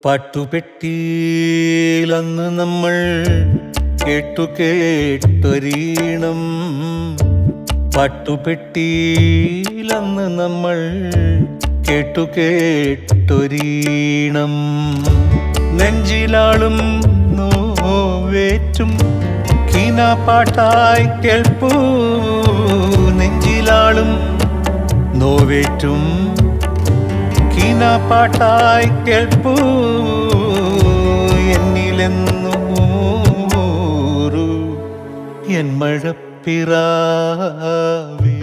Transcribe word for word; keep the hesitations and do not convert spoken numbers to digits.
പാട്ടുപെട്ടിയിലന്ന് നമ്മൾ കേട്ടു കേട്ടൊരീണം. പാട്ടുപെട്ടിയിലന്ന് നമ്മൾ കേട്ടു കേട്ടൊരീണം. നെഞ്ചിലാളും നോവേറ്റും കീനാപ്പാട്ടായി കേൾപ്പൂ. നെഞ്ചിലാളും നോവേറ്റും കീനാപ്പാട്ടായി കേൾപ്പൂ. എന്നിലെന്നൂരു എൻ മഴപ്പിറാവേ.